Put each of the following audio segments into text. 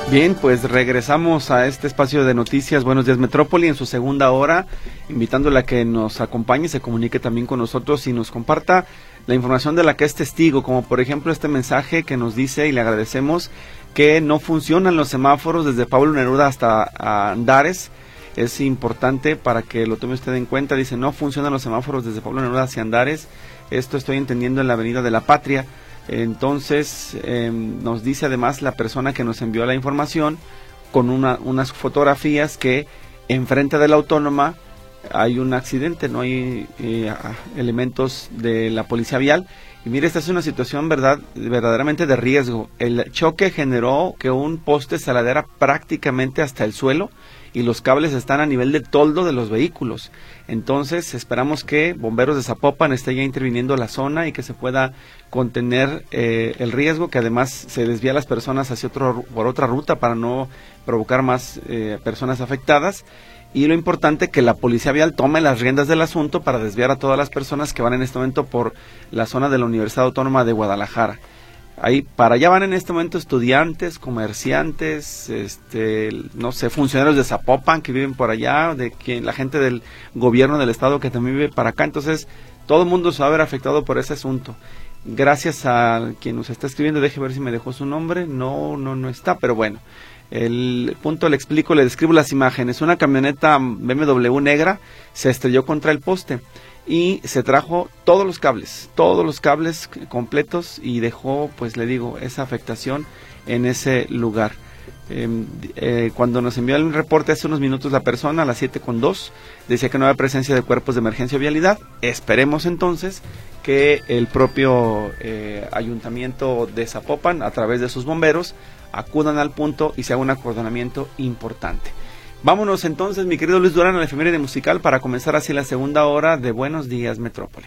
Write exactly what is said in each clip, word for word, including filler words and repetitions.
Bien, pues regresamos a este espacio de noticias Buenos Días Metrópoli en su segunda hora, invitándola a que nos acompañe, se comunique también con nosotros y nos comparta la información de la que es testigo, como por ejemplo este mensaje que nos dice, y le agradecemos, que no funcionan los semáforos desde Pablo Neruda hasta Andares. Es importante para que lo tome usted en cuenta. Dice, no funcionan los semáforos desde Pablo Neruda hacia Andares. Esto estoy entendiendo en la Avenida de la Patria. Entonces, eh, nos dice además la persona que nos envió la información con una, unas fotografías que enfrente de la Autónoma hay un accidente, no hay eh, elementos de la policía vial. Y mire, esta es una situación verdad, verdaderamente de riesgo. El choque generó que un poste se ladera prácticamente hasta el suelo y los cables están a nivel de toldo de los vehículos. Entonces esperamos que bomberos de Zapopan estén ya interviniendo en la zona y que se pueda contener eh, el riesgo, que además se desvía a las personas hacia otro, por otra ruta para no provocar más eh, personas afectadas. Y lo importante, que la policía vial tome las riendas del asunto para desviar a todas las personas que van en este momento por la zona de la Universidad Autónoma de Guadalajara. Ahí para allá van en este momento estudiantes, comerciantes, este, no sé, funcionarios de Zapopan que viven por allá, de quien, la gente del gobierno del estado que también vive para acá. Entonces todo el mundo se va a ver afectado por ese asunto. Gracias a quien nos está escribiendo, deje ver si me dejó su nombre. No, no, no está, pero bueno. El punto le explico, le describo las imágenes. Una camioneta B M W negra se estrelló contra el poste y se trajo todos los cables, todos los cables completos y dejó, pues le digo, esa afectación en ese lugar. Eh, eh, cuando nos envió el reporte hace unos minutos la persona, a las siete con dos, decía que no había presencia de cuerpos de emergencia o vialidad. Esperemos entonces que el propio eh, ayuntamiento de Zapopan, a través de sus bomberos, acudan al punto y se haga un acordonamiento importante. Vámonos entonces, mi querido Luis Durán, a la efeméride musical para comenzar así la segunda hora de Buenos Días Metrópoli.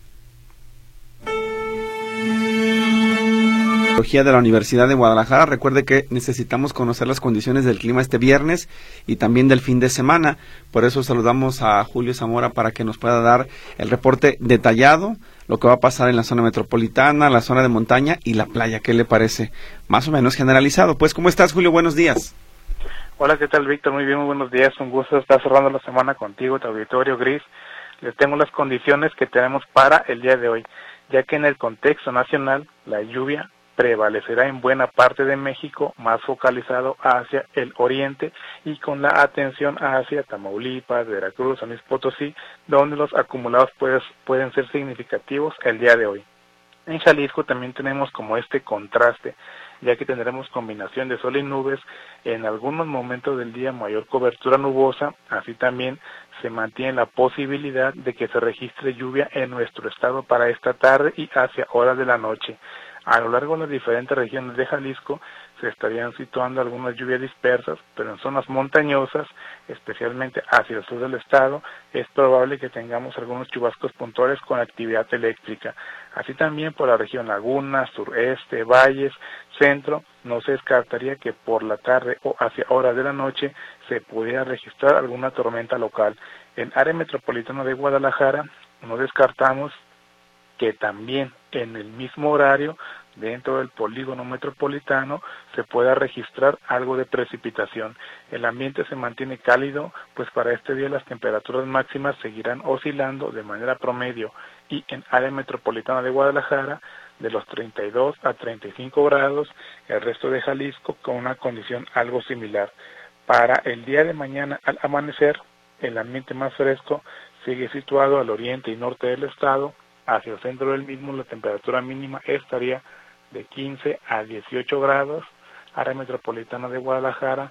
De la Universidad de Guadalajara. Recuerde que necesitamos conocer las condiciones del clima este viernes y también del fin de semana. Por eso saludamos a Julio Zamora para que nos pueda dar el reporte detallado, lo que va a pasar en la zona metropolitana, la zona de montaña y la playa. ¿Qué le parece? Más o menos generalizado. Pues, ¿cómo estás, Julio? Buenos días. Hola, ¿qué tal, Víctor? Muy bien, muy buenos días. Un gusto estar cerrando la semana contigo, tu auditorio gris. Les tengo las condiciones que tenemos para el día de hoy, ya que en el contexto nacional la lluvia prevalecerá en buena parte de México, más focalizado hacia el oriente y con la atención hacia Tamaulipas, Veracruz, San Luis Potosí, donde los acumulados pues, pueden ser significativos el día de hoy. En Jalisco también tenemos como este contraste, ya que tendremos combinación de sol y nubes, en algunos momentos del día mayor cobertura nubosa, así también se mantiene la posibilidad de que se registre lluvia en nuestro estado para esta tarde y hacia horas de la noche. A lo largo de las diferentes regiones de Jalisco se estarían situando algunas lluvias dispersas, pero en zonas montañosas, especialmente hacia el sur del estado, es probable que tengamos algunos chubascos puntuales con actividad eléctrica. Así también por la región Laguna, sureste, valles, centro, no se descartaría que por la tarde o hacia horas de la noche se pudiera registrar alguna tormenta local. En área metropolitana de Guadalajara no descartamos que también en el mismo horario, dentro del polígono metropolitano, se pueda registrar algo de precipitación. El ambiente se mantiene cálido, pues para este día las temperaturas máximas seguirán oscilando de manera promedio y en área metropolitana de Guadalajara de los treinta y dos a treinta y cinco grados, el resto de Jalisco con una condición algo similar. Para el día de mañana al amanecer, el ambiente más fresco sigue situado al oriente y norte del estado. Hacia el centro del mismo la temperatura mínima estaría de quince a dieciocho grados, área metropolitana de Guadalajara,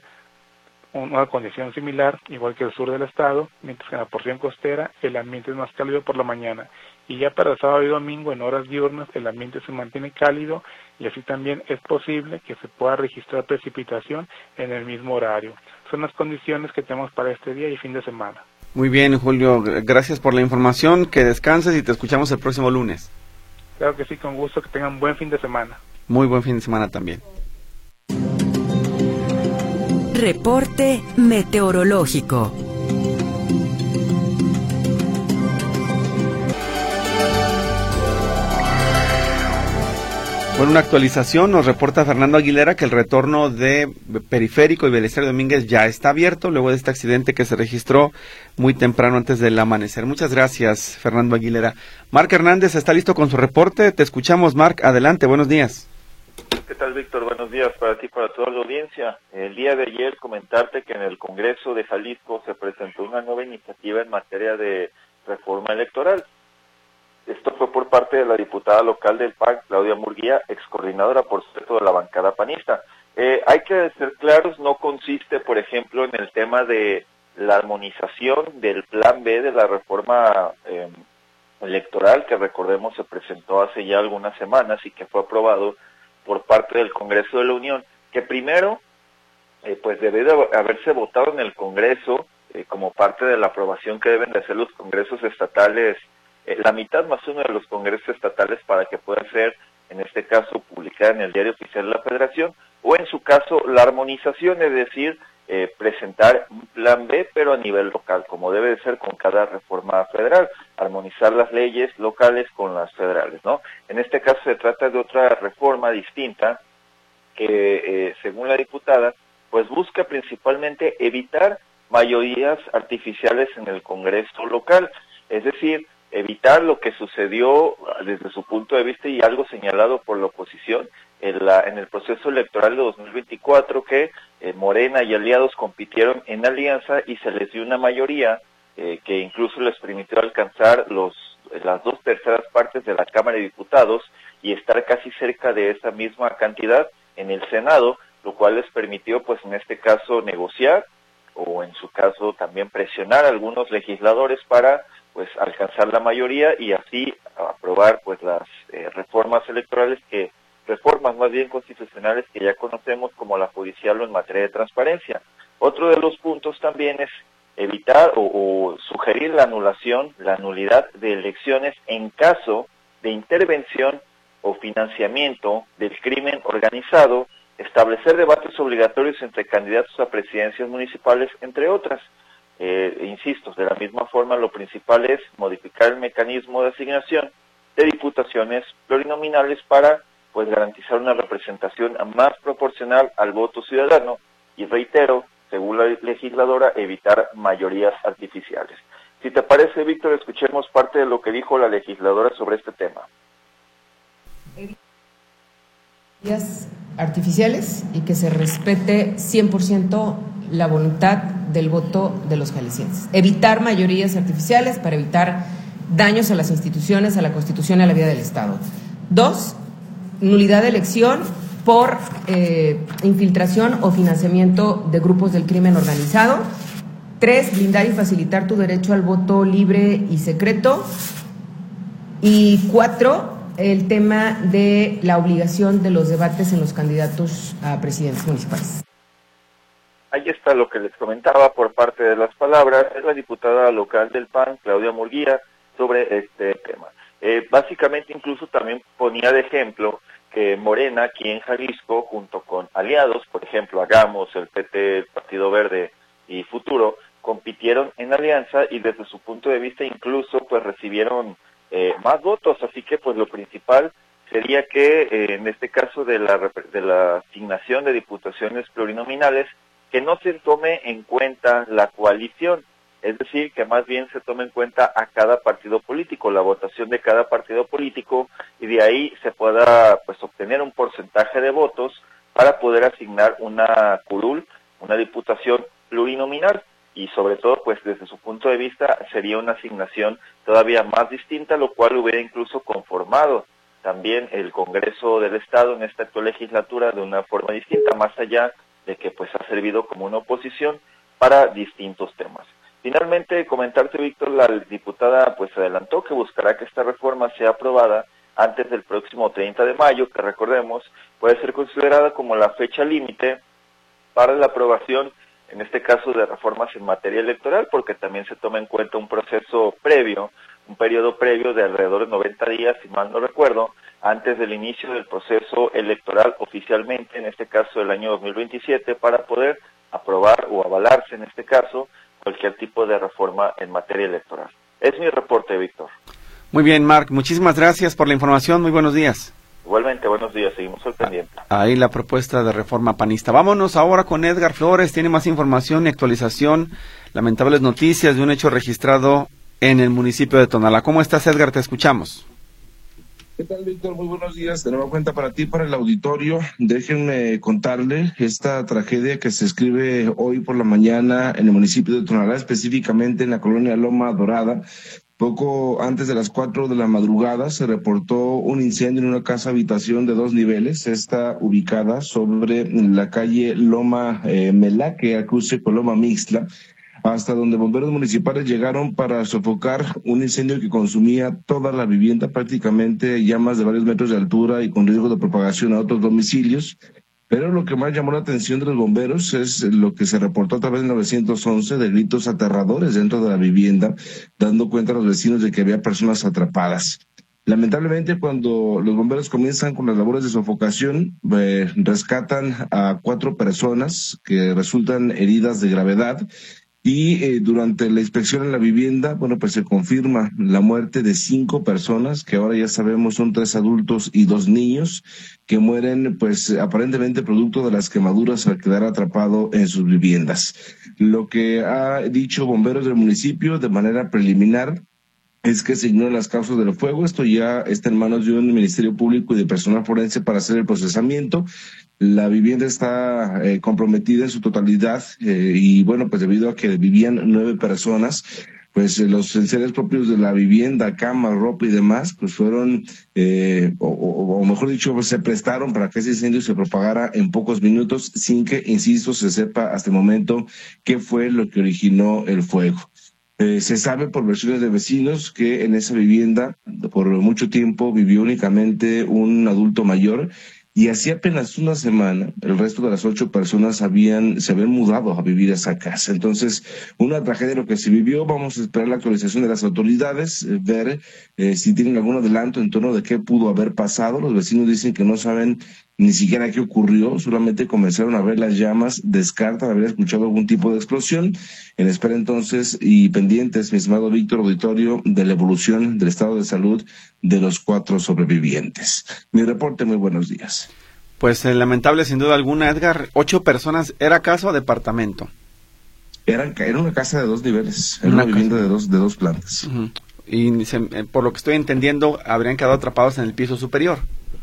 una condición similar, igual que el sur del estado, mientras que en la porción costera el ambiente es más cálido por la mañana. Y ya para el sábado y domingo, en horas diurnas, el ambiente se mantiene cálido y así también es posible que se pueda registrar precipitación en el mismo horario. Son las condiciones que tenemos para este día y fin de semana. Muy bien, Julio, gracias por la información, que descanses y te escuchamos el próximo lunes. Claro que sí, con gusto, que tengan buen fin de semana. Muy buen fin de semana también. Reporte meteorológico. Bueno, una actualización, nos reporta Fernando Aguilera que el retorno de Periférico y Belisario Domínguez ya está abierto luego de este accidente que se registró muy temprano antes del amanecer. Muchas gracias, Fernando Aguilera. Marc Hernández está listo con su reporte. Te escuchamos, Marc. Adelante, buenos días. ¿Qué tal, Víctor? Buenos días para ti y para toda la audiencia. El día de ayer comentarte que en el Congreso de Jalisco se presentó una nueva iniciativa en materia de reforma electoral. Esto fue por parte de la diputada local del P A N, Claudia Murguía, ex coordinadora, por cierto, de la bancada panista. Eh, hay que ser claros, no consiste, por ejemplo, en el tema de la armonización del plan B de la reforma eh, electoral, que recordemos se presentó hace ya algunas semanas y que fue aprobado por parte del Congreso de la Unión, que primero, eh, pues debe de haberse votado en el Congreso, eh, como parte de la aprobación que deben de hacer los congresos estatales, la mitad más uno de los congresos estatales para que pueda ser, en este caso, publicada en el Diario Oficial de la Federación, o en su caso, la armonización, es decir, eh, presentar un plan B, pero a nivel local, como debe de ser con cada reforma federal, armonizar las leyes locales con las federales, ¿no? En este caso se trata de otra reforma distinta que, eh, según la diputada, pues busca principalmente evitar mayorías artificiales en el Congreso local, es decir, evitar lo que sucedió desde su punto de vista y algo señalado por la oposición en, la, en el proceso electoral de dos mil veinticuatro, que eh, Morena y aliados compitieron en alianza y se les dio una mayoría eh, que incluso les permitió alcanzar los las dos terceras partes de la Cámara de Diputados y estar casi cerca de esa misma cantidad en el Senado, lo cual les permitió, pues en este caso, negociar o en su caso también presionar a algunos legisladores para pues alcanzar la mayoría y así aprobar pues las eh, reformas electorales, que reformas más bien constitucionales que ya conocemos, como la judicial o en materia de transparencia. Otro de los puntos también es evitar o, o sugerir la anulación, la nulidad de elecciones en caso de intervención o financiamiento del crimen organizado, establecer debates obligatorios entre candidatos a presidencias municipales, entre otras. Eh, insisto, de la misma forma, lo principal es modificar el mecanismo de asignación de diputaciones plurinominales para pues garantizar una representación más proporcional al voto ciudadano y, reitero, según la legisladora, evitar mayorías artificiales. Si te parece, Víctor, escuchemos parte de lo que dijo la legisladora sobre este tema. Mayorías artificiales y que se respete cien por ciento la voluntad del voto de los jaliscienses. Evitar mayorías artificiales para evitar daños a las instituciones, a la Constitución y a la vida del Estado. Dos, nulidad de elección por eh, infiltración o financiamiento de grupos del crimen organizado. Tres, blindar y facilitar tu derecho al voto libre y secreto. Y cuatro, el tema de la obligación de los debates en los candidatos a presidentes municipales. Ahí está lo que les comentaba por parte de las palabras de la diputada local del P A N, Claudia Murguía, sobre este tema. Eh, básicamente incluso también ponía de ejemplo que Morena aquí en Jalisco, junto con aliados, por ejemplo, Hagamos, el P T, el Partido Verde y Futuro, compitieron en alianza y desde su punto de vista incluso pues recibieron eh, más votos, así que pues lo principal sería que eh, en este caso de la, de la asignación de diputaciones plurinominales, que no se tome en cuenta la coalición, es decir, que más bien se tome en cuenta a cada partido político, la votación de cada partido político, y de ahí se pueda pues obtener un porcentaje de votos para poder asignar una curul, una diputación plurinominal, y sobre todo pues desde su punto de vista sería una asignación todavía más distinta, lo cual hubiera incluso conformado también el Congreso del Estado en esta actual legislatura de una forma distinta, más allá de que pues ha servido como una oposición para distintos temas. Finalmente, comentarte, Víctor, la diputada pues adelantó que buscará que esta reforma sea aprobada antes del próximo treinta de mayo, que recordemos puede ser considerada como la fecha límite para la aprobación, en este caso de reformas en materia electoral, porque también se toma en cuenta un proceso previo, un periodo previo de alrededor de noventa días, si mal no recuerdo, antes del inicio del proceso electoral oficialmente, en este caso del año dos mil veintisiete, para poder aprobar o avalarse, en este caso, cualquier tipo de reforma en materia electoral. Es mi reporte, Víctor. Muy bien, Marc, muchísimas gracias por la información, muy buenos días. Igualmente, buenos días, seguimos al pendiente. Ahí la propuesta de reforma panista. Vámonos ahora con Edgar Flores, tiene más información y actualización, lamentables noticias de un hecho registrado en el municipio de Tonalá. ¿Cómo estás, Edgar? Te escuchamos. ¿Qué tal, Víctor? Muy buenos días. De nueva cuenta para ti, para el auditorio. Déjenme contarle esta tragedia que se escribe hoy por la mañana en el municipio de Tonalá, específicamente en la colonia Loma Dorada. Poco antes de las cuatro de la madrugada se reportó un incendio en una casa habitación de dos niveles. Está ubicada sobre la calle Loma eh, Melaque, a cruce con Loma Mixtla, hasta donde bomberos municipales llegaron para sofocar un incendio que consumía toda la vivienda, prácticamente llamas de varios metros de altura y con riesgo de propagación a otros domicilios. Pero lo que más llamó la atención de los bomberos es lo que se reportó a través del nueve once de gritos aterradores dentro de la vivienda, dando cuenta a los vecinos de que había personas atrapadas. Lamentablemente, cuando los bomberos comienzan con las labores de sofocación, eh, rescatan a cuatro personas que resultan heridas de gravedad. Y eh, durante la inspección en la vivienda, bueno, pues se confirma la muerte de cinco personas, que ahora ya sabemos son tres adultos y dos niños, que mueren pues aparentemente producto de las quemaduras al quedar atrapado en sus viviendas. Lo que ha dicho bomberos del municipio de manera preliminar es que se ignoran las causas del fuego. Esto ya está en manos de un Ministerio Público y de personal forense para hacer el procesamiento. La vivienda está eh, comprometida en su totalidad eh, y bueno, pues debido a que vivían nueve personas, pues eh, los enseres propios de la vivienda, cama, ropa y demás, pues fueron, eh, o, o, o mejor dicho, pues se prestaron para que ese incendio se propagara en pocos minutos sin que, insisto, se sepa hasta el momento qué fue lo que originó el fuego. Eh, se sabe por versiones de vecinos que en esa vivienda por mucho tiempo vivió únicamente un adulto mayor y hacía apenas una semana el resto de las ocho personas habían se habían mudado a vivir a esa casa. Entonces, una tragedia lo que se vivió. Vamos a esperar la actualización de las autoridades, eh, ver eh, si tienen algún adelanto en torno de qué pudo haber pasado. Los vecinos dicen que no saben ni siquiera qué ocurrió, solamente comenzaron a ver las llamas, descartan haber escuchado algún tipo de explosión. En espera entonces y pendientes, mi estimado Víctor, auditorio, de la evolución del estado de salud de los cuatro sobrevivientes. Mi reporte, muy buenos días. Pues eh, lamentable sin duda alguna, Edgar. Ocho personas, ¿era casa o departamento? Era, era una casa de dos niveles, era una, una vivienda de dos, de dos plantas. Uh-huh. Y se, eh, por lo que estoy entendiendo, habrían quedado atrapados en el piso superior.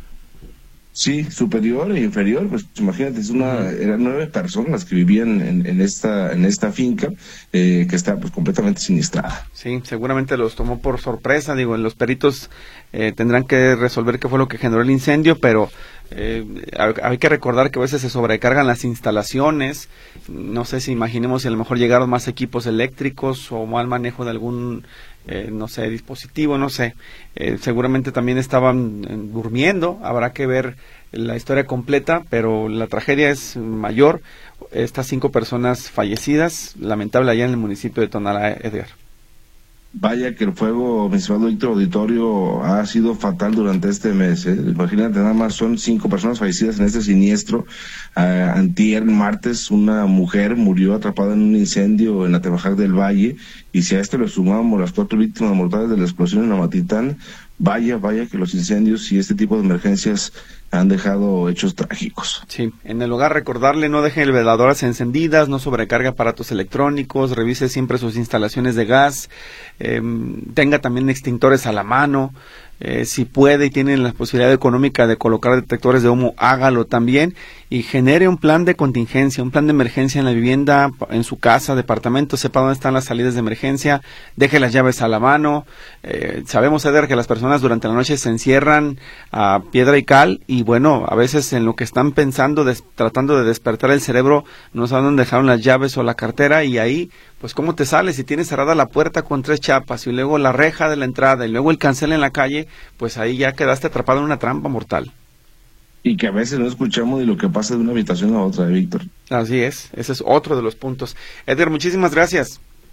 Sí, superior e inferior, pues imagínate, es una, eran nueve personas las que vivían en, en esta en esta finca eh, que está pues completamente siniestrada. Sí, seguramente los tomó por sorpresa. Digo, los peritos eh, tendrán que resolver qué fue lo que generó el incendio, pero eh, hay que recordar que a veces se sobrecargan las instalaciones. No sé si imaginemos si a lo mejor llegaron más equipos eléctricos o mal manejo de algún Eh, no sé, dispositivo, no sé, eh, seguramente también estaban eh, durmiendo. Habrá que ver la historia completa, pero la tragedia es mayor. Estas cinco personas fallecidas, lamentable allá en el municipio de Tonalá, Edgar. Vaya que el fuego, mi estimado Víctor, auditorio, ha sido fatal durante este mes, ¿eh? Imagínate, nada más son cinco personas fallecidas en este siniestro. Uh, antier, martes, una mujer murió atrapada en un incendio en Atemajac del Valle, y si a esto le sumamos las cuatro víctimas mortales de la explosión en Amatitán, vaya, vaya que los incendios y este tipo de emergencias han dejado hechos trágicos. Sí, en el hogar recordarle, no deje veladoras encendidas, no sobrecargue aparatos electrónicos, revise siempre sus instalaciones de gas, eh, tenga también extintores a la mano, eh, si puede y tiene la posibilidad económica de colocar detectores de humo, hágalo también, y genere un plan de contingencia, un plan de emergencia en la vivienda, en su casa, departamento, sepa dónde están las salidas de emergencia, deje las llaves a la mano. Eh, sabemos, Eder, que las personas durante la noche se encierran a piedra y cal, y bueno, a veces en lo que están pensando, des, tratando de despertar el cerebro, no saben dónde dejaron las llaves o la cartera, y ahí, pues cómo te sales si tienes cerrada la puerta con tres chapas, y luego la reja de la entrada, y luego el cancel en la calle, pues ahí ya quedaste atrapado en una trampa mortal. Y que a veces no escuchamos ni lo que pasa de una habitación a otra, Víctor. Así es, ese es otro de los puntos. Eder, muchísimas gracias.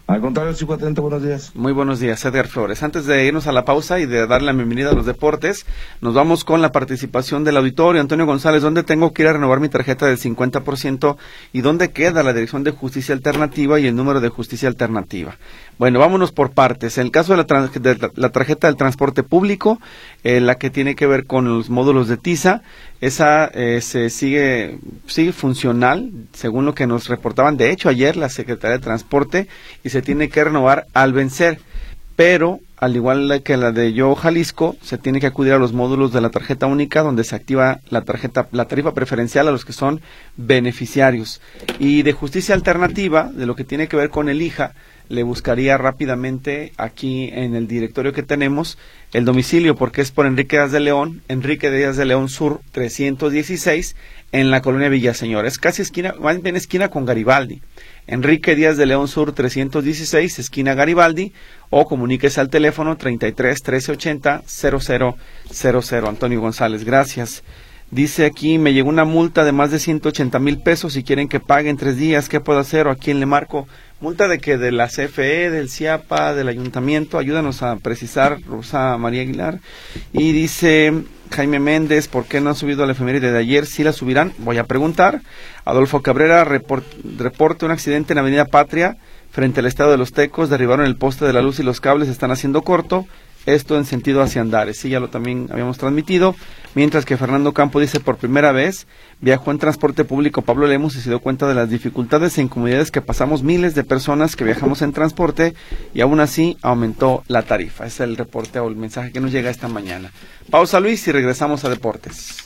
Al contrario, sigo atento, buenos días. Muy buenos días, Edgar Flores. Antes de irnos a la pausa y de darle la bienvenida a los deportes, nos vamos con la participación del auditorio. Antonio González, ¿dónde tengo que ir a renovar mi tarjeta del cincuenta por ciento y dónde queda la Dirección de Justicia Alternativa y el número de Justicia Alternativa? Bueno, vámonos por partes. En el caso de la, de la tarjeta del transporte público, eh, la que tiene que ver con los módulos de TISA, esa eh, se sigue sigue funcional, según lo que nos reportaban, de hecho, ayer la Secretaría de Transporte, y se tiene que renovar al vencer, pero al igual que la de Yo Jalisco, se tiene que acudir a los módulos de la tarjeta única, donde se activa la tarjeta, la tarifa preferencial a los que son beneficiarios. Y de Justicia Alternativa, de lo que tiene que ver con el I J A, le buscaría rápidamente aquí en el directorio que tenemos el domicilio, porque es por Enrique Díaz de León, Enrique Díaz de León Sur trescientos dieciséis, en la colonia Villaseñor. Es casi esquina, más bien esquina con Garibaldi. Enrique Díaz de León Sur trescientos dieciséis, esquina Garibaldi, o comuníquese al teléfono treinta y tres, trece ochenta, cero cero cero cero. Antonio González, gracias. Dice aquí, me llegó una multa de más de ciento ochenta mil pesos, si quieren que pague en tres días, ¿qué puedo hacer o a quién le marco? Multa de que de la C F E, del CIAPA, del ayuntamiento, ayúdanos a precisar, Rosa María Aguilar. Y dice Jaime Méndez, ¿por qué no han subido la efeméride de ayer? ¿Sí la subirán? Voy a preguntar. Adolfo Cabrera, report, reporte un accidente en Avenida Patria, frente al Estadio de los Tecos, derribaron el poste de la luz y los cables se están haciendo corto. Esto en sentido hacia Andares, sí, ya lo también habíamos transmitido. Mientras que Fernando Campo dice, por primera vez viajó en transporte público Pablo Lemus y se dio cuenta de las dificultades e incomodidades que pasamos miles de personas que viajamos en transporte y aún así aumentó la tarifa. Es el reporte o el mensaje que nos llega esta mañana. Pausa, Luis, y regresamos a Deportes.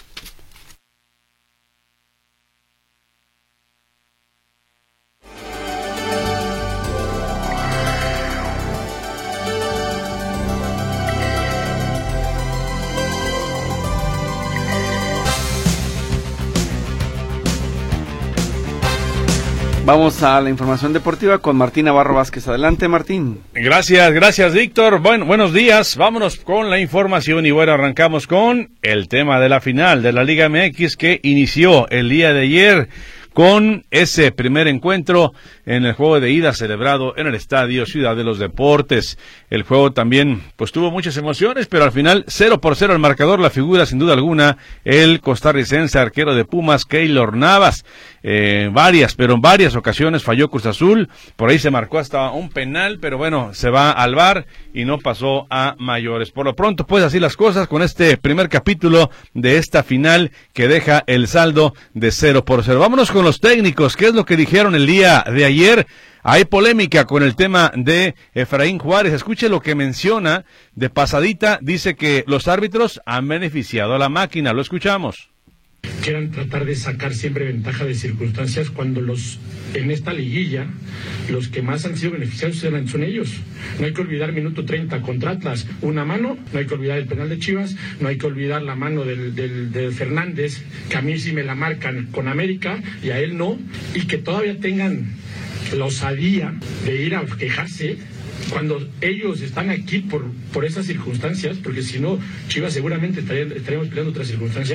Vamos a la información deportiva con Martín Navarro Vázquez. Adelante, Martín. Gracias, gracias, Víctor. Bueno, buenos días. Vámonos con la información y bueno, arrancamos con el tema de la final de la Liga M X que inició el día de ayer con ese primer encuentro en el juego de ida celebrado en el Estadio Ciudad de los Deportes. El juego también pues tuvo muchas emociones, pero al final cero por cero el marcador. La figura sin duda alguna el costarricense arquero de Pumas, Keylor Navas. Eh, varias, pero en varias ocasiones falló Cruz Azul, por ahí se marcó hasta un penal, pero bueno, se va al V A R y no pasó a mayores. Por lo pronto, pues así las cosas con este primer capítulo de esta final que deja el saldo de cero por cero. Vámonos con los técnicos, ¿qué es lo que dijeron el día de ayer? Hay polémica con el tema de Efraín Juárez. Escuche lo que menciona de pasadita, dice que los árbitros han beneficiado a la máquina, lo escuchamos. Quieran tratar de sacar siempre ventaja de circunstancias cuando los en esta liguilla los que más han sido beneficiados son ellos. No hay que olvidar minuto treinta contra Atlas, una mano, no hay que olvidar el penal de Chivas, no hay que olvidar la mano del, del, del Fernández, que a mí sí me la marcan con América y a él no, y que todavía tengan la osadía de ir a quejarse cuando ellos están aquí por, por esas circunstancias, porque si no, Chivas seguramente estaría, estaríamos peleando otra circunstancia.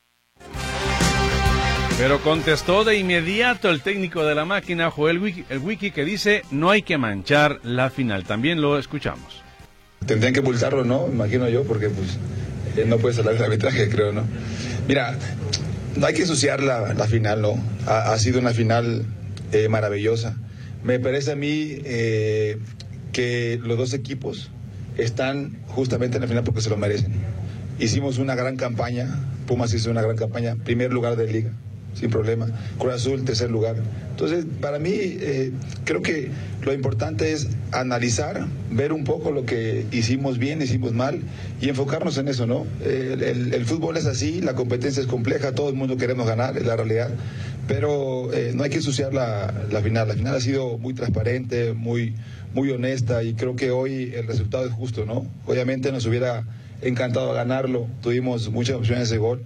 Pero contestó de inmediato el técnico de la máquina, Joel Wiki, el Wiki, que dice no hay que manchar la final. También lo escuchamos. Tendrían que pulsarlo, ¿no? Imagino yo, porque pues eh, no puedes hablar del arbitraje, creo, ¿no? Mira, no hay que ensuciar la, la final, ¿no? Ha, ha sido una final eh, maravillosa. Me parece a mí eh, que los dos equipos están justamente en la final porque se lo merecen. Hicimos una gran campaña, Pumas hizo una gran campaña, primer lugar de liga, sin problema. Cruz Azul, tercer lugar. Entonces, para mí, eh, creo que lo importante es analizar, ver un poco lo que hicimos bien, hicimos mal, y enfocarnos en eso, ¿no? El, el, el fútbol es así, la competencia es compleja, todo el mundo queremos ganar, es la realidad, pero eh, no hay que ensuciar la, la final. La final ha sido muy transparente, muy, muy honesta, y creo que hoy el resultado es justo, ¿no? Obviamente nos hubiera encantado ganarlo, tuvimos muchas opciones de gol.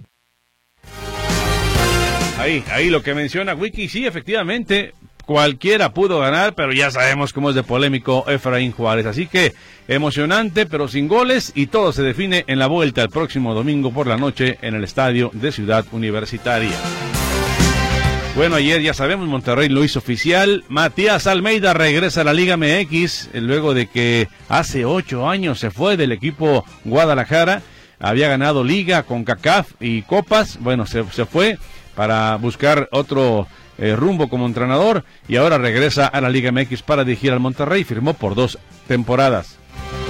Ahí, ahí lo que menciona Wiki, sí, efectivamente, cualquiera pudo ganar, pero ya sabemos cómo es de polémico Efraín Juárez. Así que emocionante, pero sin goles, y todo se define en la vuelta el próximo domingo por la noche en el estadio de Ciudad Universitaria. Bueno, ayer ya sabemos, Monterrey lo hizo oficial. Matías Almeida regresa a la Liga M X, luego de que hace ocho años se fue del equipo Guadalajara. Había ganado Liga, CONCACAF y Copas. Bueno, se, se fue para buscar otro eh, rumbo como entrenador y ahora regresa a la Liga M X para dirigir al Monterrey. Firmó por dos temporadas.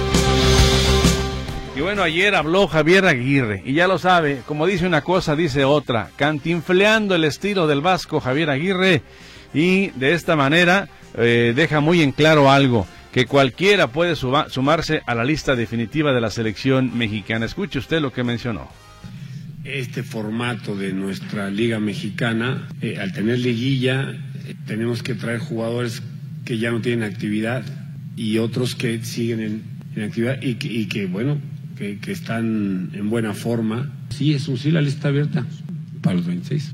Y bueno, ayer habló Javier Aguirre, y ya lo sabe, como dice una cosa, dice otra, cantinfleando el estilo del vasco Javier Aguirre, y de esta manera eh, deja muy en claro algo, que cualquiera puede suba, sumarse a la lista definitiva de la selección mexicana. Escuche usted lo que mencionó. Este formato de nuestra Liga Mexicana, eh, al tener liguilla, eh, tenemos que traer jugadores que ya no tienen actividad y otros que siguen en, en actividad y que, y que bueno... Que, que están en buena forma. Sí, es un sí, la lista abierta para los veintiséis.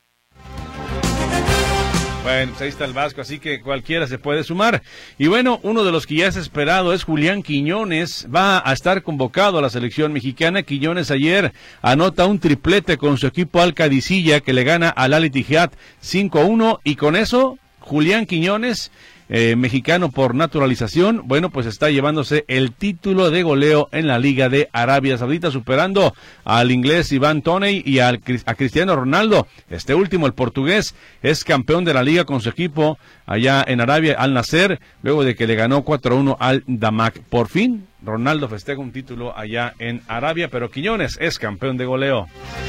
Bueno, pues ahí está el Vasco, así que cualquiera se puede sumar. Y bueno, uno de los que ya es esperado es Julián Quiñones. Va a estar convocado a la selección mexicana. Quiñones ayer anota un triplete con su equipo Al Qadisiyah, que le gana al Al Ittihad cinco a uno, y con eso Julián Quiñones, Eh, mexicano por naturalización, bueno, pues está llevándose el título de goleo en la Liga de Arabia Saudita, superando al inglés Ivan Toney y al, a Cristiano Ronaldo. Este último, el portugués, es campeón de la liga con su equipo allá en Arabia, Al Nasser, luego de que le ganó cuatro a uno al Damak. Por fin, Ronaldo festeja un título allá en Arabia, pero Quiñones es campeón de goleo.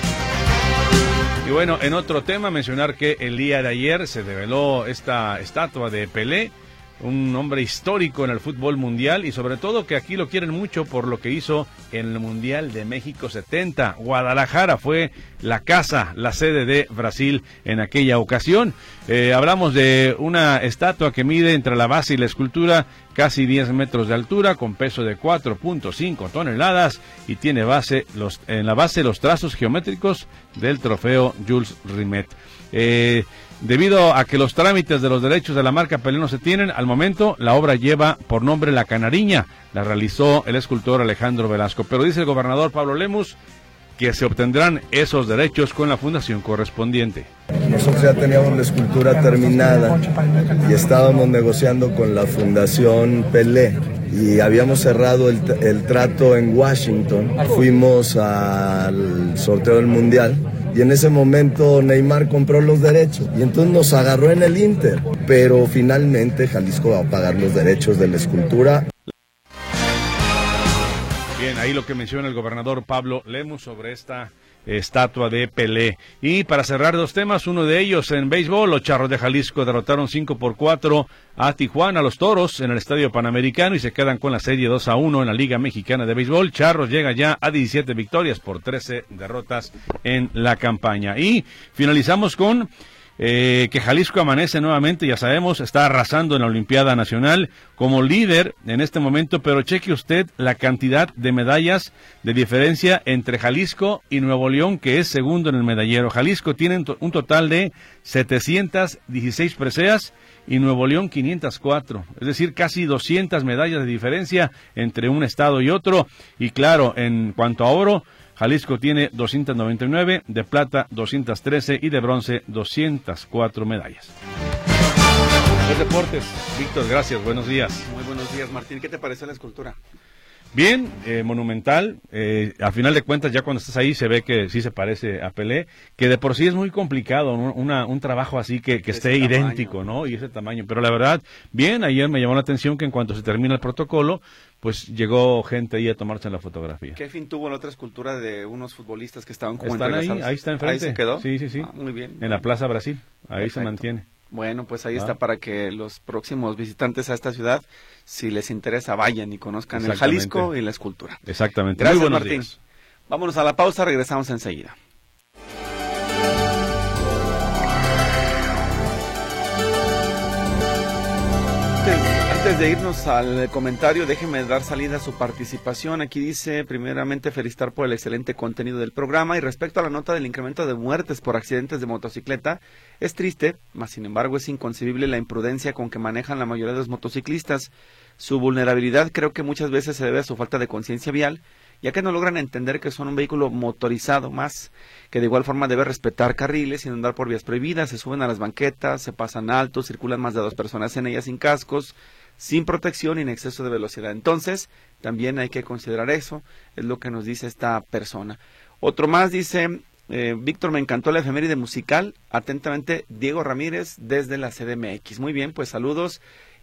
Y bueno, en otro tema, mencionar que el día de ayer se develó esta estatua de Pelé, un hombre histórico en el fútbol mundial, y sobre todo que aquí lo quieren mucho por lo que hizo en el Mundial de México setenta. Guadalajara fue la casa, la sede de Brasil en aquella ocasión. Eh, hablamos de una estatua que mide entre la base y la escultura casi diez metros de altura, con peso de cuatro punto cinco toneladas, y tiene base los, en la base los trazos geométricos del trofeo Jules Rimet. Eh, debido a que los trámites de los derechos de la marca Pelé no se tienen, al momento la obra lleva por nombre La Canariña, la realizó el escultor Alejandro Velasco, pero dice el gobernador Pablo Lemus que se obtendrán esos derechos con la fundación correspondiente. Nosotros ya teníamos la escultura terminada y estábamos negociando con la Fundación Pelé y habíamos cerrado el, el trato en Washington. Fuimos al sorteo del Mundial y en ese momento Neymar compró los derechos y entonces nos agarró en el Inter, pero finalmente Jalisco va a pagar los derechos de la escultura. Bien, ahí lo que menciona el gobernador Pablo Lemus sobre esta estatua de Pelé. Y para cerrar dos temas, uno de ellos en béisbol, los Charros de Jalisco derrotaron cinco por cuatro a Tijuana, los Toros, en el Estadio Panamericano, y se quedan con la serie dos a uno en la Liga Mexicana de Béisbol. Charros llega ya a diecisiete victorias por trece derrotas en la campaña. Y finalizamos con Eh, que Jalisco amanece nuevamente, ya sabemos, está arrasando en la Olimpiada Nacional como líder en este momento, pero cheque usted la cantidad de medallas de diferencia entre Jalisco y Nuevo León, que es segundo en el medallero. Jalisco tiene un total de setecientas dieciséis preseas y Nuevo León quinientas cuatro, es decir, casi doscientas medallas de diferencia entre un estado y otro. Y claro, en cuanto a oro, Jalisco tiene doscientas noventa y nueve, de plata doscientas trece y de bronce doscientas cuatro medallas. Los deportes, Víctor, gracias, buenos días. Muy buenos días, Martín. ¿Qué te pareció la escultura? Bien, eh, monumental, eh, a final de cuentas ya cuando estás ahí se ve que sí se parece a Pelé, que de por sí es muy complicado, ¿no? Una, un trabajo así que, que esté tamaño, idéntico, ¿no? Y ese tamaño, pero la verdad, bien, ayer me llamó la atención que en cuanto se termina el protocolo, pues llegó gente ahí a tomarse la fotografía. ¿Qué fin tuvo la otra escultura de unos futbolistas que estaban como Están ahí, ahí está enfrente. ¿Ahí se quedó? Sí, sí, sí. Ah, muy bien. En la Plaza Brasil, ahí Perfecto. Se mantiene. Bueno, pues ahí ah. está para que los próximos visitantes a esta ciudad, si les interesa, vayan y conozcan el Jalisco y la escultura. Exactamente. Gracias, Muy buenos Martín. días. Vámonos a la pausa, regresamos enseguida. Antes de irnos al comentario, déjeme dar salida a su participación. Aquí dice, primeramente, felicitar por el excelente contenido del programa. Y respecto a la nota del incremento de muertes por accidentes de motocicleta, es triste, mas sin embargo es inconcebible la imprudencia con que manejan la mayoría de los motociclistas. Su vulnerabilidad creo que muchas veces se debe a su falta de conciencia vial ya que no logran entender que son un vehículo motorizado más, que de igual forma debe respetar carriles sin andar por vías prohibidas, se suben a las banquetas, se pasan altos, circulan más de dos personas en ellas sin cascos, sin protección y en exceso de velocidad. Entonces, también hay que considerar eso, es lo que nos dice esta persona. Otro más dice, eh, Víctor, me encantó la efeméride musical, atentamente Diego Ramírez desde la C D M X. Muy bien, pues saludos,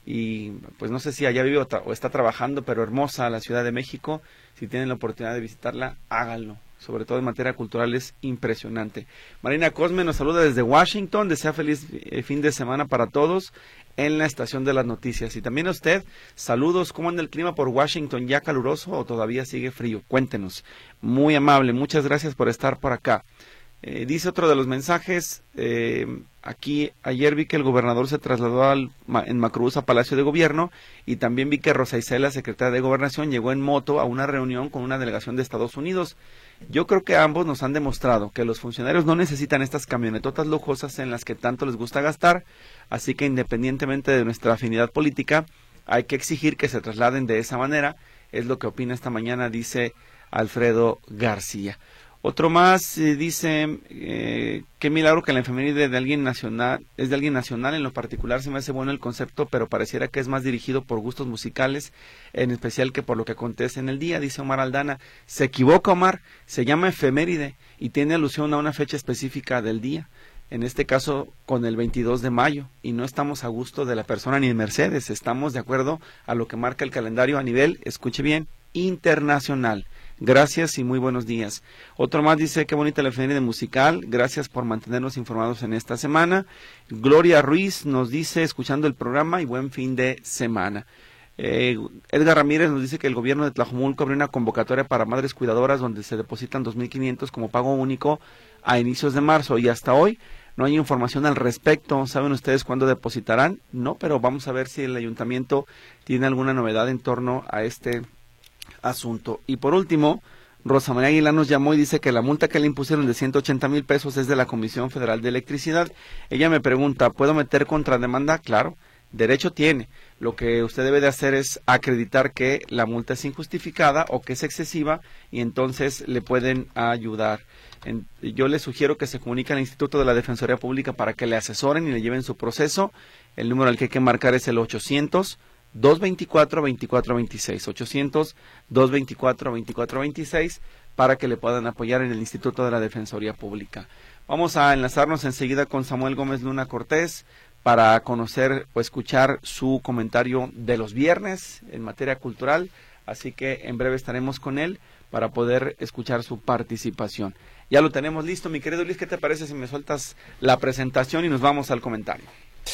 y pues no sé si allá vive o, o está trabajando, pero hermosa la Ciudad de México, si tienen la oportunidad de visitarla, háganlo, sobre todo en materia cultural es impresionante. Marina Cosme nos saluda desde Washington, desea feliz eh, fin de semana para todos en la estación de las noticias. Y también a usted, saludos, ¿cómo anda el clima por Washington? ¿Ya caluroso o todavía sigue frío? Cuéntenos. Muy amable, muchas gracias por estar por acá. Eh, dice otro de los mensajes, eh, aquí ayer vi que el gobernador se trasladó al, en Macrobús a Palacio de Gobierno, y también vi que Rosa Isela, secretaria de Gobernación, llegó en moto a una reunión con una delegación de Estados Unidos. Yo creo que ambos nos han demostrado que los funcionarios no necesitan estas camionetotas lujosas en las que tanto les gusta gastar, así que independientemente de nuestra afinidad política, hay que exigir que se trasladen de esa manera, es lo que opina esta mañana, dice Alfredo García. Otro más eh, dice, eh, qué milagro que la efeméride de alguien nacional, es de alguien nacional, en lo particular se me hace bueno el concepto, pero pareciera que es más dirigido por gustos musicales, en especial que por lo que acontece en el día, dice Omar Aldana. Se equivoca, Omar, se llama efeméride y tiene alusión a una fecha específica del día, en este caso con el veintidós de mayo, y no estamos a gusto de la persona ni de Mercedes, estamos de acuerdo a lo que marca el calendario a nivel, escuche bien, internacional. Gracias y muy buenos días. Otro más dice, qué bonita la efeméride musical, gracias por mantenernos informados en esta semana. Gloria Ruiz nos dice, escuchando el programa y buen fin de semana. Eh, Edgar Ramírez nos dice que el gobierno de Tlajomulco abrió una convocatoria para madres cuidadoras donde se depositan dos mil quinientos como pago único a inicios de marzo, y hasta hoy no hay información al respecto. ¿Saben ustedes cuándo depositarán? No, pero vamos a ver si el ayuntamiento tiene alguna novedad en torno a este asunto. Y por último, Rosa María Aguilar nos llamó y dice que la multa que le impusieron de ciento ochenta mil pesos es de la Comisión Federal de Electricidad. Ella me pregunta, ¿puedo meter contrademanda? Claro, derecho tiene. Lo que usted debe de hacer es acreditar que la multa es injustificada o que es excesiva, y entonces le pueden ayudar. En, yo le sugiero que se comunique al Instituto de la Defensoría Pública para que le asesoren y le lleven su proceso. El número al que hay que marcar es el ochocientos, dos veinticuatro, veinticuatro veintiséis, ochocientos, dos veinticuatro, veinticuatro veintiséis, para que le puedan apoyar en el Instituto de la Defensoría Pública. Vamos a enlazarnos enseguida con Samuel Gómez Luna Cortés para conocer o escuchar su comentario de los viernes en materia cultural, así que en breve estaremos con él para poder escuchar su participación. Ya lo tenemos listo, mi querido Luis, ¿qué te parece si me sueltas la presentación y nos vamos al comentario?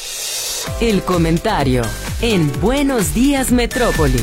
El comentario en Buenos Días Metrópoli.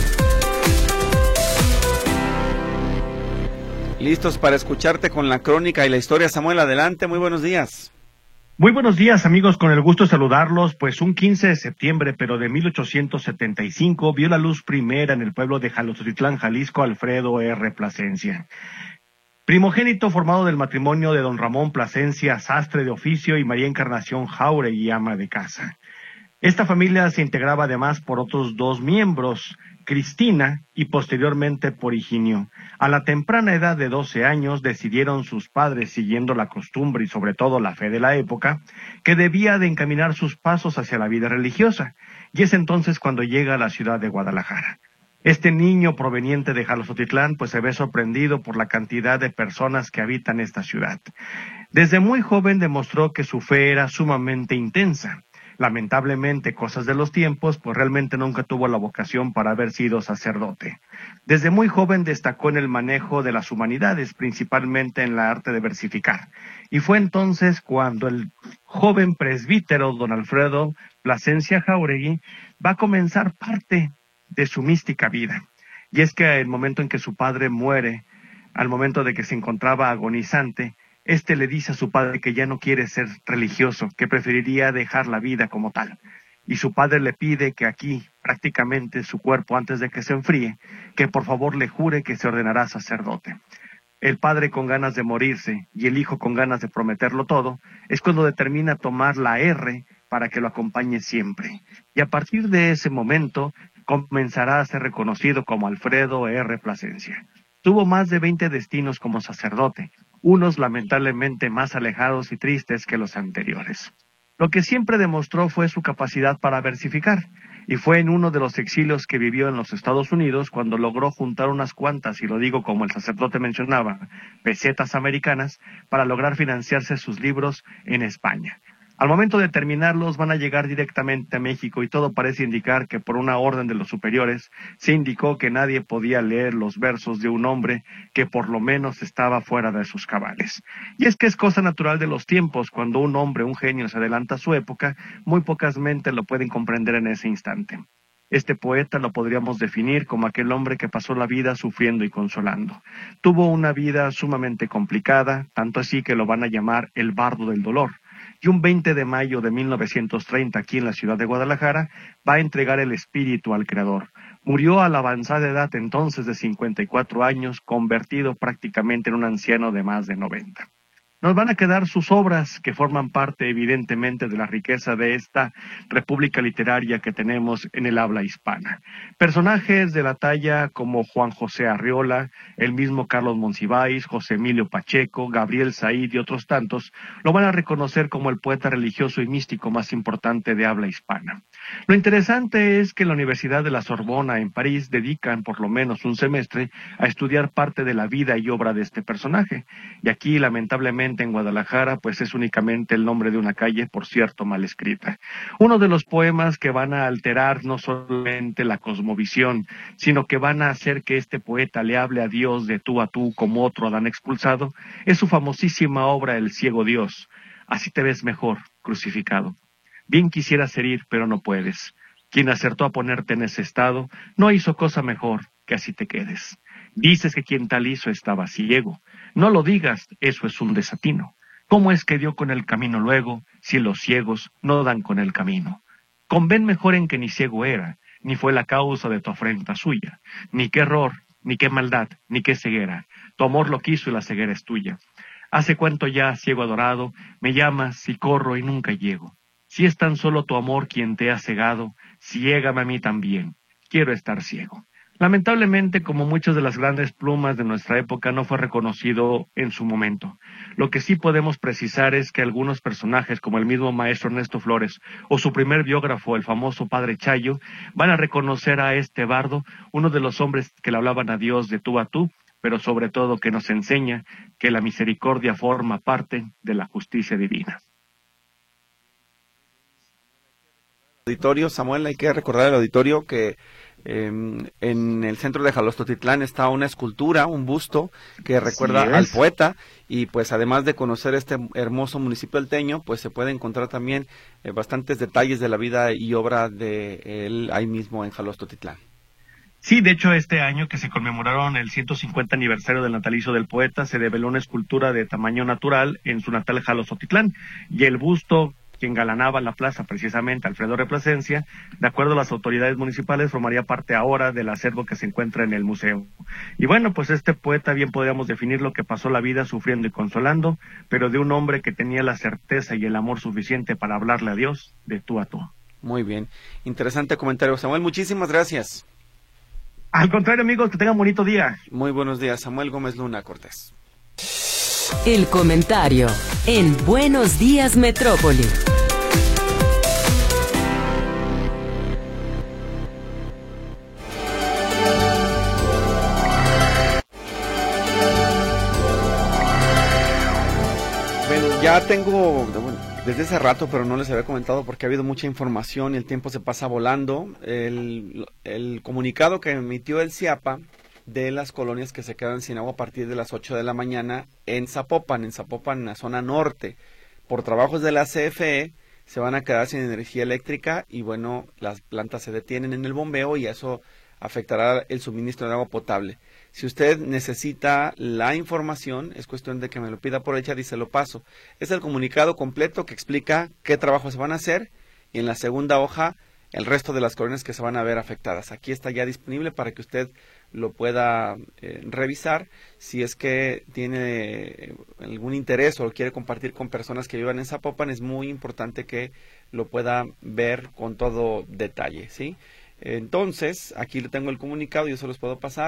Listos para escucharte con la crónica y la historia. Samuel, adelante, muy buenos días. Muy buenos días, amigos, con el gusto de saludarlos. Pues un quince de septiembre, pero de mil ochocientos setenta y cinco, vio la luz primera en el pueblo de Jalostotitlán, Jalisco, Alfredo R. Plasencia. Primogénito formado del matrimonio de don Ramón Plasencia, sastre de oficio, y María Encarnación Jáuregui, ama de casa. Esta familia se integraba además por otros dos miembros, Cristina y posteriormente por Higinio. A la temprana edad de doce años decidieron sus padres, siguiendo la costumbre y sobre todo la fe de la época, que debía de encaminar sus pasos hacia la vida religiosa, y es entonces cuando llega a la ciudad de Guadalajara. Este niño proveniente de Jalostotitlán pues se ve sorprendido por la cantidad de personas que habitan esta ciudad. Desde muy joven demostró que su fe era sumamente intensa. Lamentablemente, cosas de los tiempos, pues realmente nunca tuvo la vocación para haber sido sacerdote. Desde muy joven destacó en el manejo de las humanidades, principalmente en la arte de versificar. Y fue entonces cuando el joven presbítero don Alfredo Plasencia Jáuregui va a comenzar parte de su mística vida. Y es que el momento en que su padre muere, al momento de que se encontraba agonizante, este le dice a su padre que ya no quiere ser religioso, que preferiría dejar la vida como tal. Y su padre le pide que aquí, prácticamente su cuerpo antes de que se enfríe, que por favor le jure que se ordenará sacerdote. El padre con ganas de morirse y el hijo con ganas de prometerlo todo, es cuando determina tomar la R para que lo acompañe siempre. Y a partir de ese momento, comenzará a ser reconocido como Alfredo R. Plasencia. Tuvo más de veinte destinos como sacerdote, unos lamentablemente más alejados y tristes que los anteriores. Lo que siempre demostró fue su capacidad para versificar, y fue en uno de los exilios que vivió en los Estados Unidos cuando logró juntar unas cuantas, y lo digo como el sacerdote mencionaba, pesetas americanas, para lograr financiarse sus libros en España. Al momento de terminarlos van a llegar directamente a México y todo parece indicar que por una orden de los superiores se indicó que nadie podía leer los versos de un hombre que por lo menos estaba fuera de sus cabales. Y es que es cosa natural de los tiempos, cuando un hombre, un genio se adelanta a su época, muy pocas mentes lo pueden comprender en ese instante. Este poeta lo podríamos definir como aquel hombre que pasó la vida sufriendo y consolando. Tuvo una vida sumamente complicada, tanto así que lo van a llamar el bardo del dolor. Y un veinte de mayo de mil novecientos treinta, aquí en la ciudad de Guadalajara, va a entregar el espíritu al Creador. Murió a la avanzada edad entonces de cincuenta y cuatro años, convertido prácticamente en un anciano de más de noventa. Nos van a quedar sus obras, que forman parte evidentemente de la riqueza de esta república literaria que tenemos en el habla hispana. Personajes de la talla como Juan José Arriola, el mismo Carlos Monsiváis, José Emilio Pacheco, Gabriel Said y otros tantos, lo van a reconocer como el poeta religioso y místico más importante de habla hispana. Lo interesante es que en la Universidad de la Sorbona en París dedican por lo menos un semestre a estudiar parte de la vida y obra de este personaje, y aquí lamentablemente en Guadalajara pues es únicamente el nombre de una calle, por cierto, mal escrita. Uno de los poemas que van a alterar no solamente la cosmovisión, sino que van a hacer que este poeta le hable a Dios de tú a tú como otro Adán expulsado, es su famosísima obra El ciego Dios. Así te ves mejor, crucificado. Bien quisieras herir, pero no puedes. Quien acertó a ponerte en ese estado, no hizo cosa mejor que así te quedes. Dices que quien tal hizo estaba ciego. No lo digas, eso es un desatino. ¿Cómo es que dio con el camino luego, si los ciegos no dan con el camino? Conven mejor en que ni ciego era, ni fue la causa de tu afrenta suya. Ni qué error, ni qué maldad, ni qué ceguera. Tu amor lo quiso y la ceguera es tuya. Hace cuánto ya, ciego adorado, me llamas y corro y nunca llego. Si es tan solo tu amor quien te ha cegado, ciégame a mí también. Quiero estar ciego. Lamentablemente, como muchas de las grandes plumas de nuestra época, no fue reconocido en su momento. Lo que sí podemos precisar es que algunos personajes, como el mismo maestro Ernesto Flores, o su primer biógrafo, el famoso Padre Chayo, van a reconocer a este bardo, uno de los hombres que le hablaban a Dios de tú a tú, pero sobre todo que nos enseña que la misericordia forma parte de la justicia divina. Auditorio, Samuel, hay que recordar al auditorio que eh, en el centro de Jalostotitlán está una escultura, un busto que recuerda al poeta, y pues además de conocer este hermoso municipio alteño, pues se puede encontrar también eh, bastantes detalles de la vida y obra de él ahí mismo en Jalostotitlán. Sí, de hecho este año que se conmemoraron el ciento cincuenta aniversario del natalicio del poeta, se develó una escultura de tamaño natural en su natal Jalostotitlán, y el busto que engalanaba la plaza, precisamente Alfredo R. Plasencia, de acuerdo a las autoridades municipales, formaría parte ahora del acervo que se encuentra en el museo. Y bueno, pues este poeta bien podríamos definirlo que pasó la vida sufriendo y consolando, pero de un hombre que tenía la certeza y el amor suficiente para hablarle a Dios de tú a tú. Muy bien, interesante comentario, Samuel, muchísimas gracias. Al contrario, amigos, que tengan bonito día. Muy buenos días, Samuel Gómez Luna Cortés. El comentario en Buenos Días Metrópoli. Bueno, ya tengo bueno, desde hace rato, pero no les había comentado porque ha habido mucha información y el tiempo se pasa volando. El, el comunicado que emitió el CIAPA de las colonias que se quedan sin agua a partir de las ocho de la mañana en Zapopan, en Zapopan, en la zona norte. Por trabajos de la C F E se van a quedar sin energía eléctrica y bueno, las plantas se detienen en el bombeo y eso afectará el suministro de agua potable. Si usted necesita la información, es cuestión de que me lo pida por el chat y se lo paso. Es el comunicado completo que explica qué trabajos se van a hacer y en la segunda hoja el resto de las colonias que se van a ver afectadas. Aquí está ya disponible para que usted lo pueda eh, revisar. Si es que tiene algún interés o lo quiere compartir con personas que vivan en Zapopan, es muy importante que lo pueda ver con todo detalle, ¿sí? Entonces, aquí le tengo el comunicado, yo se los puedo pasar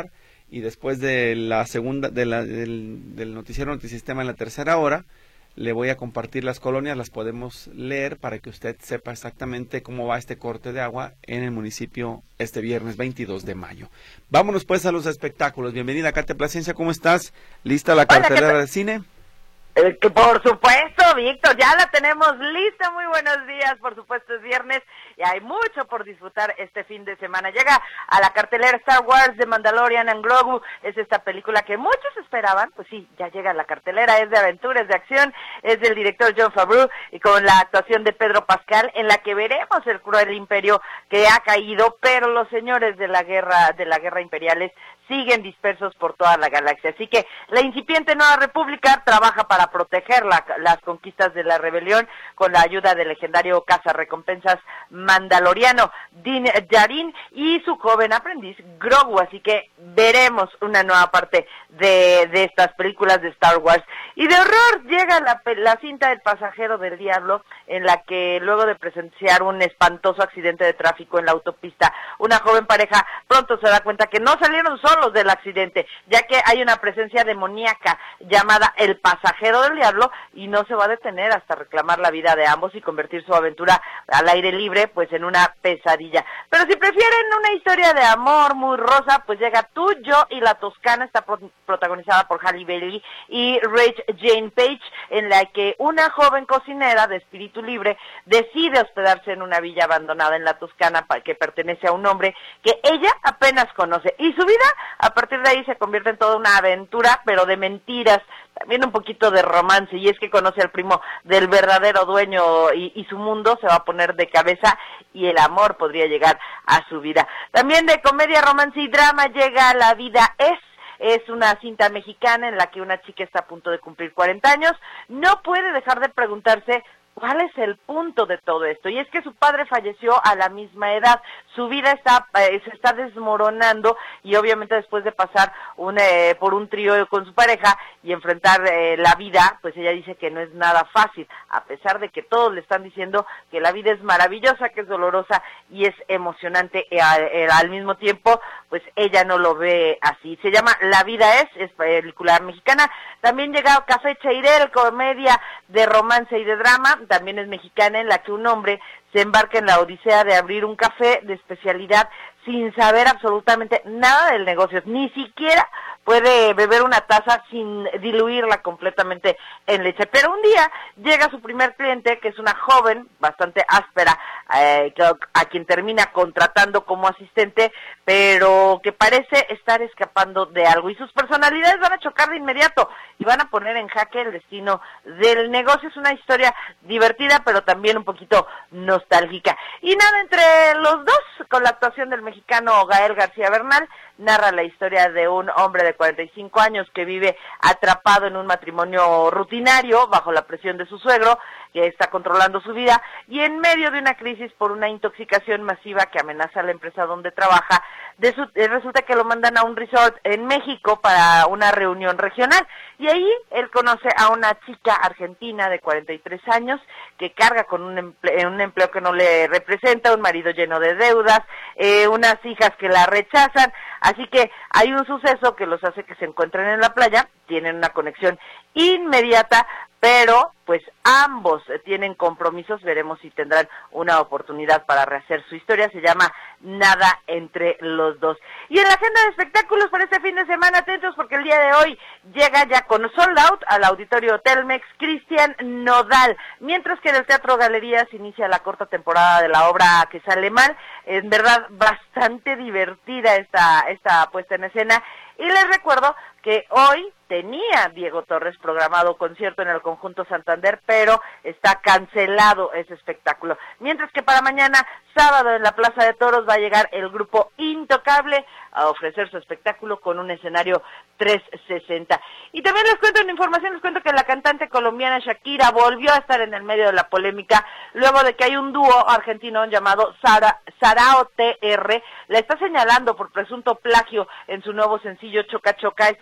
y después de la segunda, de la, del, del noticiero Notisistema en la tercera hora, le voy a compartir las colonias, las podemos leer para que usted sepa exactamente cómo va este corte de agua en el municipio este viernes veintidós de mayo. Vámonos pues a los espectáculos. Bienvenida, Katia Plasencia, ¿cómo estás? ¿Lista la cartelera de cine? Eh, que por supuesto, Víctor, ya la tenemos lista. Muy buenos días, por supuesto es viernes y hay mucho por disfrutar este fin de semana. Llega a la cartelera Star Wars The Mandalorian and Grogu. Es esta película que muchos esperaban, pues sí, ya llega a la cartelera. Es de aventura, es de acción, es del director Jon Favreau y con la actuación de Pedro Pascal, en la que veremos el cruel imperio que ha caído, pero los señores de la guerra, de la guerra imperiales siguen dispersos por toda la galaxia. Así que la incipiente Nueva República trabaja para proteger la, las conquistas de la rebelión con la ayuda del legendario cazarrecompensas mandaloriano Din Djarin y su joven aprendiz Grogu. Así que veremos una nueva parte de, de estas películas de Star Wars. Y de horror llega la, la cinta El pasajero del diablo, en la que luego de presenciar un espantoso accidente de tráfico en la autopista, una joven pareja pronto se da cuenta que no salieron solos del accidente, ya que hay una presencia demoníaca llamada El pasajero del diablo y no se va a detener hasta reclamar la vida de ambos y convertir su aventura al aire libre pues en una pesadilla. Pero si prefieren una historia de amor muy rosa, pues llega Tú, Yo y la Toscana. Está pro protagonizada por Halle Bailey y Rachel Jane Page, en la que una joven cocinera de espíritu libre decide hospedarse en una villa abandonada en la Toscana que pertenece a un hombre que ella apenas conoce, y su vida a partir de ahí se convierte en toda una aventura, pero de mentiras, también un poquito de romance, y es que conoce al primo del verdadero dueño y, y su mundo se va a poner de cabeza y el amor podría llegar a su vida. También de comedia, romance y drama llega La vida es. Es una cinta mexicana en la que una chica está a punto de cumplir cuarenta años, no puede dejar de preguntarse ¿cuál es el punto de todo esto? Y es que su padre falleció a la misma edad, su vida está eh, se está desmoronando y obviamente después de pasar un, eh, por un trío con su pareja y enfrentar eh, la vida, pues ella dice que no es nada fácil, a pesar de que todos le están diciendo que la vida es maravillosa, que es dolorosa y es emocionante eh, eh, al mismo tiempo, pues ella no lo ve así. Se llama La vida es, es película mexicana. También llega Café Chairel, comedia de romance y de drama, también es mexicana, en la que un hombre se embarca en la odisea de abrir un café de especialidad sin saber absolutamente nada del negocio, ni siquiera puede beber una taza sin diluirla completamente en leche. Pero un día llega su primer cliente, que es una joven bastante áspera, eh, a quien termina contratando como asistente, pero que parece estar escapando de algo, y sus personalidades van a chocar de inmediato y van a poner en jaque el destino del negocio. Es una historia divertida, pero también un poquito nostálgica. Y nada, entre los dos, con la actuación del mexicano Gael García Bernal, narra la historia de un hombre de cuarenta y cinco años que vive atrapado en un matrimonio rutinario bajo la presión de su suegro, que está controlando su vida, y en medio de una crisis por una intoxicación masiva que amenaza a la empresa donde trabaja, de su, eh, resulta que lo mandan a un resort en México para una reunión regional, y ahí él conoce a una chica argentina de cuarenta y tres años que carga con un empleo, un empleo que no le representa, un marido lleno de deudas, eh, unas hijas que la rechazan. Así que hay un suceso que los hace que se encuentren en la playa, tienen una conexión inmediata, pero pues ambos tienen compromisos. Veremos si tendrán una oportunidad para rehacer su historia. Se llama Nada entre los dos. Y en la agenda de espectáculos para este fin de semana, atentos, porque el día de hoy llega ya con Sold Out al Auditorio Telmex Cristian Nodal, mientras que en el Teatro Galerías inicia la corta temporada de la obra Que sale mal. En verdad, bastante divertida esta, esta puesta en escena. Y les recuerdo que hoy tenía Diego Torres programado concierto en el Conjunto Santander, pero está cancelado ese espectáculo. Mientras que para mañana, sábado, en la Plaza de Toros va a llegar el grupo Intocable a ofrecer su espectáculo con un escenario trescientos sesenta. Y también les cuento una información, les cuento que la cantante colombiana Shakira volvió a estar en el medio de la polémica luego de que hay un dúo argentino llamado Sara, Sarao T R, la está señalando por presunto plagio en su nuevo sencillo Choca Choca. Este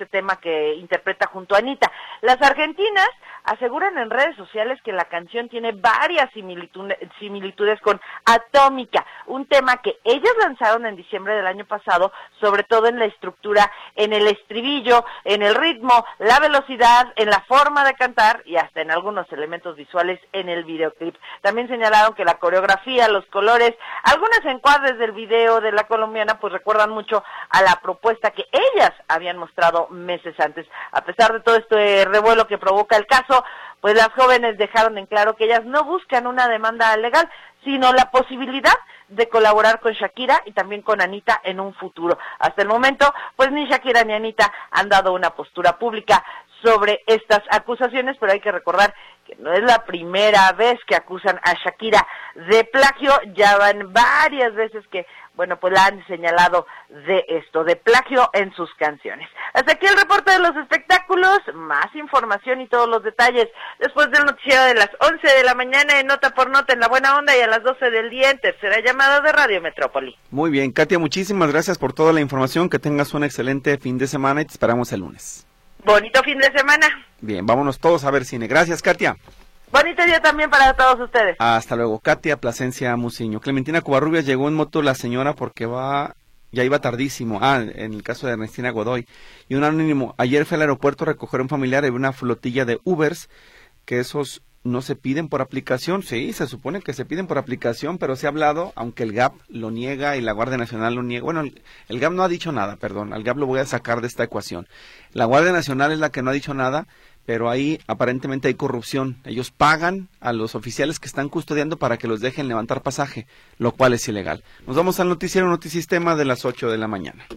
este tema que interpreta junto a Anita. Las argentinas aseguran en redes sociales que la canción tiene varias similitudes, similitudes con Atómica, un tema que ellas lanzaron en diciembre del año pasado, sobre todo en la estructura, en el estribillo, en el ritmo, la velocidad, en la forma de cantar y hasta en algunos elementos visuales en el videoclip. También señalaron que la coreografía, los colores, algunos encuadres del video de la colombiana pues recuerdan mucho a la propuesta que ellas habían mostrado meses antes. A pesar de todo este revuelo que provoca el caso, pues las jóvenes dejaron en claro que ellas no buscan una demanda legal, sino la posibilidad de colaborar con Shakira y también con Anita en un futuro. Hasta el momento, pues ni Shakira ni Anita han dado una postura pública sobre estas acusaciones, pero hay que recordar que no es la primera vez que acusan a Shakira de plagio, ya van varias veces que, bueno, pues la han señalado de esto, de plagio en sus canciones. Hasta aquí el reporte de los espectáculos, más información y todos los detalles después del noticiero de las once de la mañana en Nota por Nota en La Buena Onda y a las doce del día en Tercera Llamada de Radio Metrópoli. Muy bien, Katia, muchísimas gracias por toda la información, que tengas un excelente fin de semana y te esperamos el lunes. Bonito fin de semana. Bien, vámonos todos a ver cine. Gracias, Katia. Bonito día también para todos ustedes. Hasta luego, Katia Plasencia Muciño. Clementina Covarrubias, llegó en moto la señora porque va, ya iba tardísimo. Ah, en el caso de Ernestina Godoy. Y un anónimo, ayer fue al aeropuerto a recoger a un familiar de una flotilla de Ubers, que esos no se piden por aplicación. Sí, se supone que se piden por aplicación, pero se ha hablado, aunque el G A P lo niega y la Guardia Nacional lo niega. Bueno, el, el G A P no ha dicho nada, perdón, al G A P lo voy a sacar de esta ecuación. La Guardia Nacional es la que no ha dicho nada, pero ahí aparentemente hay corrupción. Ellos pagan a los oficiales que están custodiando para que los dejen levantar pasaje, lo cual es ilegal. Nos vamos al noticiero Notisistema de las ocho de la mañana.